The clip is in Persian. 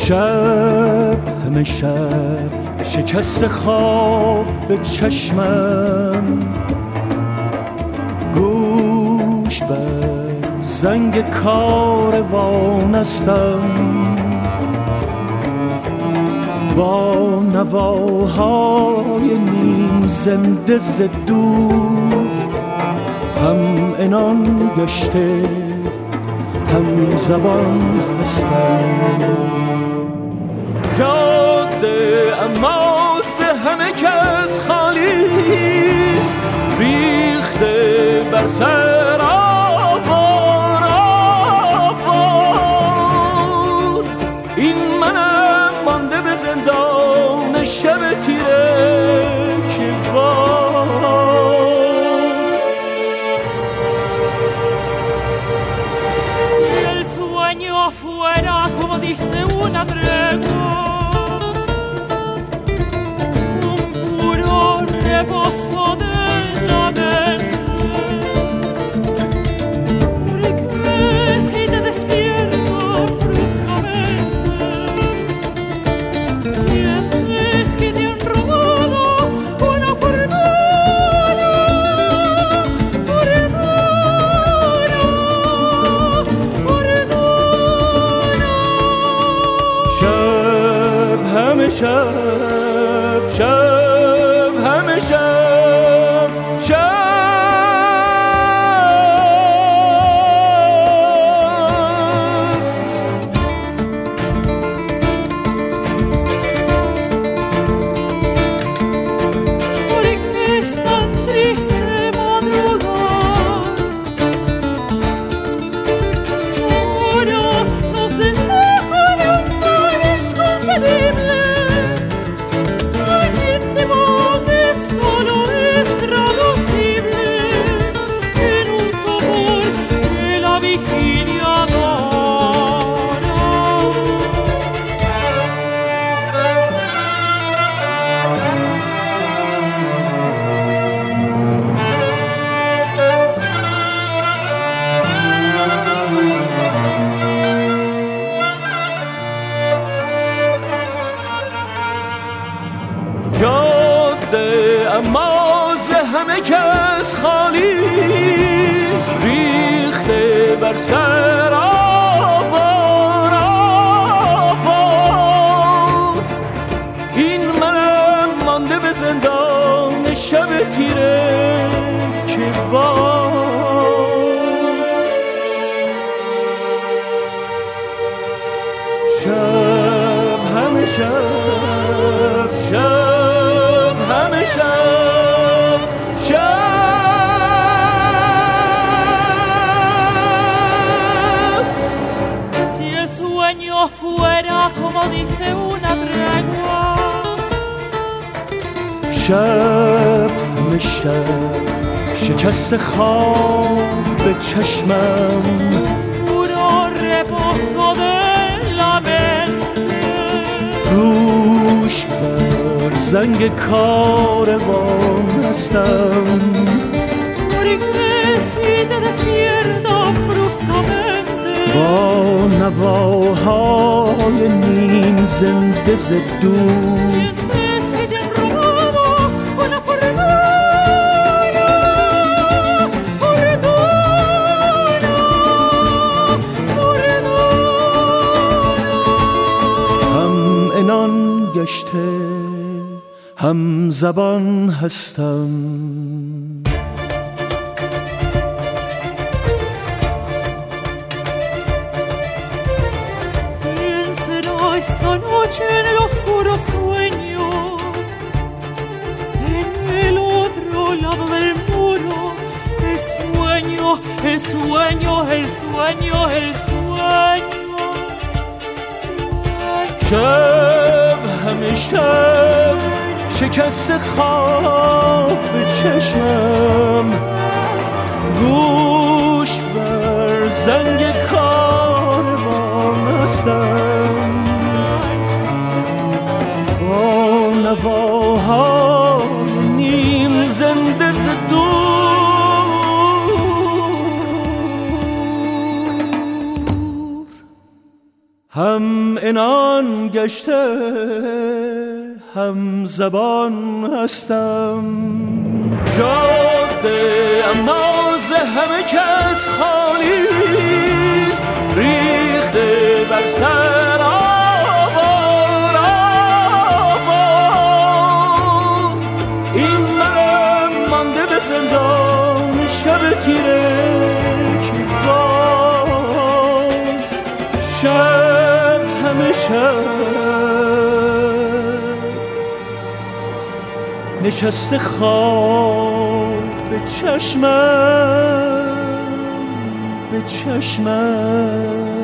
شب همه شب شکست خواب به چشمم، گوش بر زنگ کاروان استم، با نواهای نیم زنده ز دور، هم عنان گشته هم زبان هستم. جاده اماس همه کس خالیست، ریخته بر سر آوار آوار. این منم مانده به زندان شب تیره که باز. Si el sueño fuera como dice una tregua, un puro reposo de la mente, porque si te despierto bruscamente, sientes que te han robado una fortuna, fortuna, fortuna. شب همه شب، شب همه شب، شب. Porque es tan triste madrugar, ahora nos despoja de un mal inconcebible. Hay temor que solo es traducible en un sabor que la vigilia dará. جاده اماز همه کس خالیست، ریخته بر سر آوار آوار. این منم مانده به زندان شب تیره که باز. شب همه شب، شب همه شب، شب. Si el sueño fuera como dice una tregua, شب همه شب شکست خواب به چشمم، puro reposo de la mente, گوش بر زنگ کاروان هستم، porque si te despierta bruscamente, با نواهای نیم زنده ز دور، sientes que te han robado una fortuna, fortuna, fortuna. هم عنان گشته هم زبان هستم. Piénselo esta noche en el oscuro sueño, en el otro lado del muro, el sueño, el sueño, el sueño, el sueño, شب همه شب شکست خواب به چشمم، گوش بر زنگ کاروان هستم، با نواهای نیم زنده ز دور، هم عنان گشته هم زبان هستم. جاده اما ز همه کس خالیست، ریخته بر سر آوار آوار. این من مانده به زندان شب تیره که باز شب همه شب نشسته خواب به چشمم